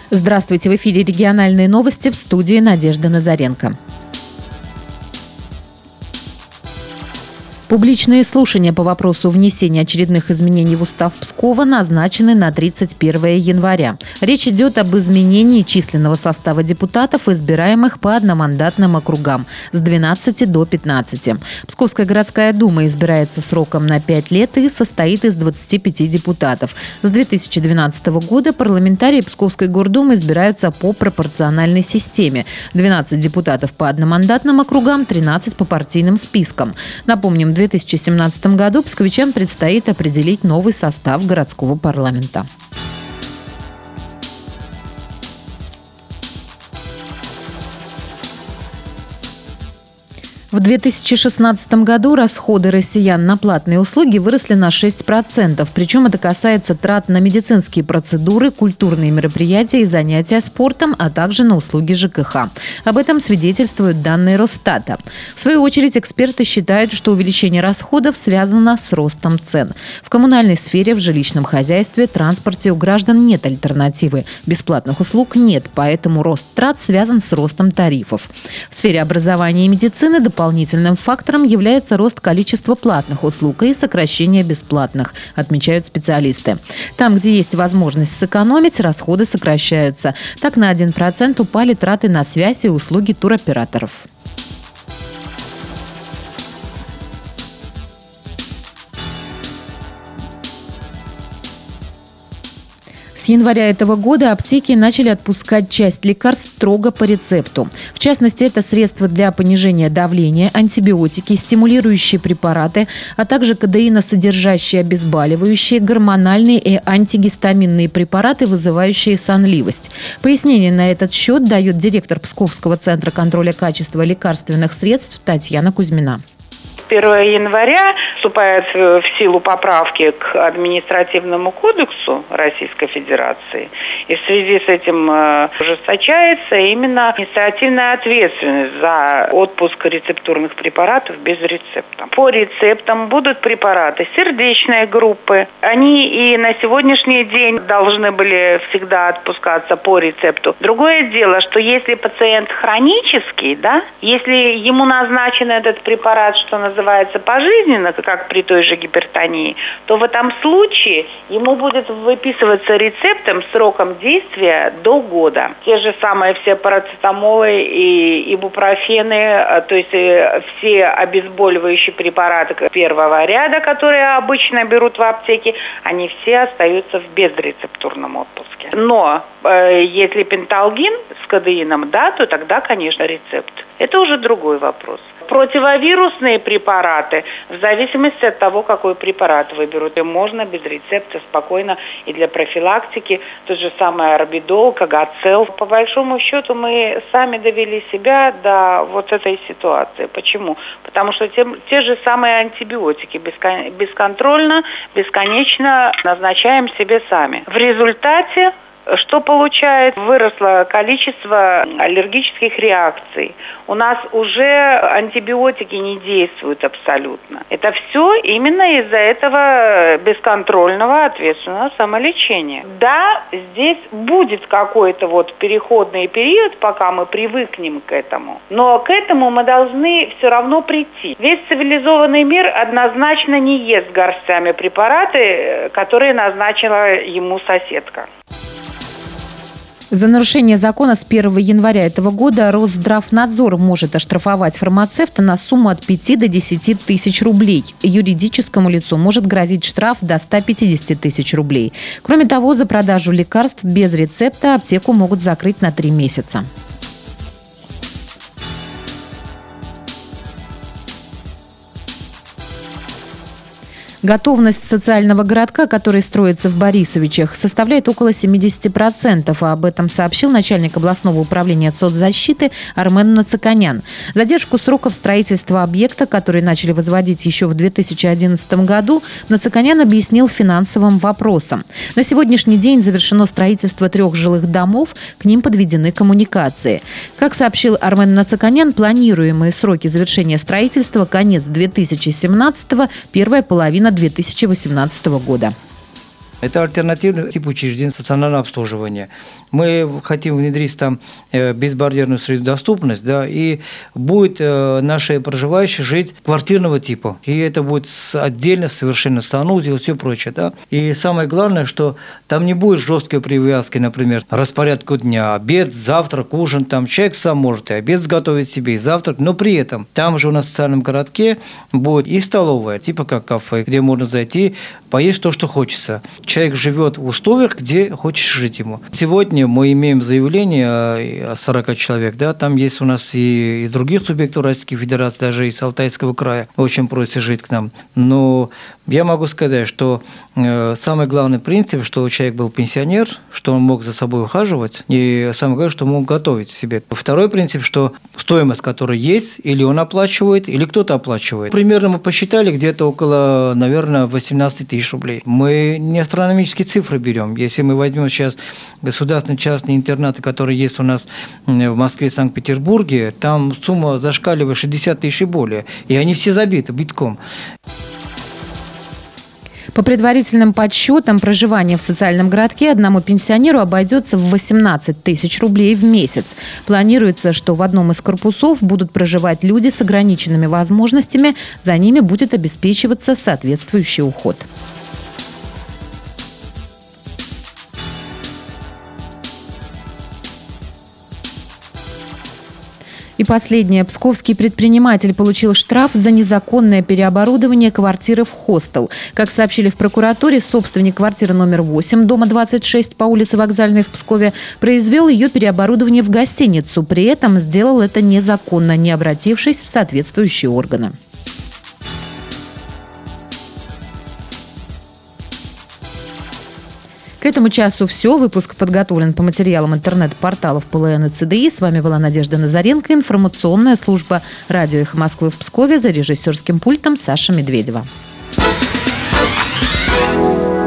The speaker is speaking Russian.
Здравствуйте, в эфире региональные новости, в студии Надежда Назаренко. Публичные слушания по вопросу внесения очередных изменений в устав Пскова назначены на 31 января. Речь идет об изменении численного состава депутатов, избираемых по одномандатным округам с 12 до 15. Псковская городская дума избирается сроком на 5 лет и состоит из 25 депутатов. С 2012 года парламентарии Псковской гордумы избираются по пропорциональной системе. 12 депутатов по одномандатным округам, 13 по партийным спискам. Напомним, в 2017 году псковичам предстоит определить новый состав городского парламента. В 2016 году расходы россиян на платные услуги выросли на 6%. Причем это касается трат на медицинские процедуры, культурные мероприятия и занятия спортом, а также на услуги ЖКХ. Об этом свидетельствуют данные Росстата. В свою очередь, эксперты считают, что увеличение расходов связано с ростом цен. В коммунальной сфере, в жилищном хозяйстве, транспорте у граждан нет альтернативы. Бесплатных услуг нет, поэтому рост трат связан с ростом тарифов. В сфере образования и медицины дополнительным фактором является рост количества платных услуг и сокращение бесплатных, отмечают специалисты. Там, где есть возможность сэкономить, расходы сокращаются. Так, на 1% упали траты на связь и услуги туроператоров. С января этого года аптеки начали отпускать часть лекарств строго по рецепту. В частности, это средства для понижения давления, антибиотики, стимулирующие препараты, а также кодеиносодержащие обезболивающие, гормональные и антигистаминные препараты, вызывающие сонливость. Пояснение на этот счет дает директор Псковского центра контроля качества лекарственных средств Татьяна Кузьмина. 1 января вступают в силу поправки к административному кодексу Российской Федерации. И в связи с этим ужесточается именно административная ответственность за отпуск рецептурных препаратов без рецепта. По рецептам будут препараты сердечной группы. Они и на сегодняшний день должны были всегда отпускаться по рецепту. Другое дело, что если пациент хронический, если ему назначен этот препарат, что называется пожизненно, как при той же гипертонии, то в этом случае ему будет выписываться рецептом сроком действия до года. Те же самые все парацетамолы и ибупрофены, то есть все обезболивающие препараты первого ряда, которые обычно берут в аптеке, они все остаются в безрецептурном отпуске. Но если пенталгин с кодеином, то тогда, конечно, рецепт. Это уже другой вопрос. Противовирусные препараты, в зависимости от того, какой препарат выберут, можно без рецепта спокойно и для профилактики, тот же самый орбидол, кагацел. По большому счету мы сами довели себя до вот этой ситуации. Почему? Потому что те же самые антибиотики бесконтрольно, бесконечно назначаем себе сами. В результате что получается? Выросло количество аллергических реакций. У нас уже антибиотики не действуют абсолютно. Это все именно из-за этого бесконтрольного ответственного самолечения. Да, здесь будет какой-то переходный период, пока мы привыкнем к этому. Но к этому мы должны все равно прийти. Весь цивилизованный мир однозначно не ест горстями препараты, которые назначила ему соседка. За нарушение закона с 1 января этого года Росздравнадзор может оштрафовать фармацевта на сумму от 5 до 10 тысяч рублей. Юридическому лицу может грозить штраф до 150 тысяч рублей. Кроме того, за продажу лекарств без рецепта аптеку могут закрыть на 3 месяца. Готовность социального городка, который строится в Борисовичах, составляет около 70%. А об этом сообщил начальник областного управления соцзащиты Армен Нацаканян. Задержку сроков строительства объекта, который начали возводить еще в 2011 году, Нацаканян объяснил финансовым вопросом. На сегодняшний день завершено строительство 3 жилых домов, к ним подведены коммуникации. Как сообщил Армен Нацаканян, планируемые сроки завершения строительства – конец 2017, первая половина 2018 года. Это альтернативный тип учреждений стационарного обслуживания. Мы хотим внедрить там безбарьерную среду доступность, да, и будет наши проживающие жить квартирного типа. И это будет отдельно совершенно санузел и все прочее. Да. И самое главное, что там не будет жесткой привязки, например, распорядку дня, обед, завтрак, ужин. Там человек сам может и обед сготовить себе, и завтрак. Но при этом там же у нас в социальном городке будет и столовая, типа как кафе, где можно зайти, поесть то, что хочется. Человек живет в условиях, где хочешь жить ему. Сегодня мы имеем заявление о 40 человек. Да, там есть у нас и из других субъектов Российской Федерации, даже из Алтайского края, очень просят жить к нам. Но я могу сказать, что самый главный принцип, что человек был пенсионер, что он мог за собой ухаживать, и самое главное, что он мог готовить себе. Второй принцип, что стоимость, которая есть, или он оплачивает, или кто-то оплачивает. Примерно мы посчитали где-то около, наверное, 18 тысяч рублей. Мы не астрономические цифры берем. Если мы возьмем сейчас государственные частные интернаты, которые есть у нас в Москве и Санкт-Петербурге, там сумма зашкаливает 60 тысяч и более. И они все забиты битком. По предварительным подсчетам, проживание в социальном городке одному пенсионеру обойдется в 18 тысяч рублей в месяц. Планируется, что в одном из корпусов будут проживать люди с ограниченными возможностями, за ними будет обеспечиваться соответствующий уход. И последнее. Псковский предприниматель получил штраф за незаконное переоборудование квартиры в хостел. Как сообщили в прокуратуре, собственник квартиры номер 8, дома 26 по улице Вокзальной в Пскове, произвел ее переоборудование в гостиницу. При этом сделал это незаконно, не обратившись в соответствующие органы. К этому часу все. Выпуск подготовлен по материалам интернет-порталов ПЛН и ЦДИ. С вами была Надежда Назаренко. Информационная служба «Радио Эхо Москвы» в Пскове. За режиссерским пультом Саша Медведева.